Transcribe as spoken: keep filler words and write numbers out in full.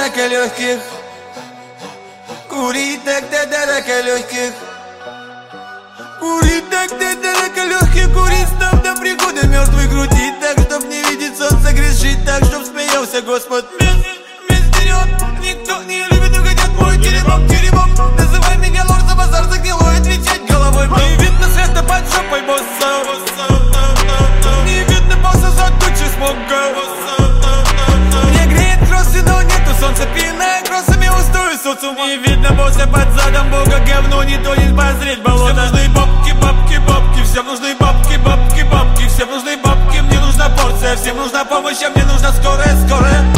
рака легких. Курить тогда до рака легких. Курить тогда до рака легких. Курить став до прихода мертвый. Крутить так, чтоб не видеть солнца. Грешить так, чтоб смеялся Господь. Весь вперед, никто не любит угодят мой теремок, теремок. Называй меня лорд за базар, за гнилой отвечать головой. Не видно света под жопой босса. Не видно босса за тучи смога. Мне греет кроссы, но нету солнца. Пиная кроссами устою соцу. Не видно босса под задом Бога. Говно не тонет, позреть болото. Всем нужны бабки, бабки, бабки. Всем нужны бабки, бабки, бабки. Всем нужны бабки, мне нужна порция. Всем нужна помощь, а мне нужна скорая, скорая.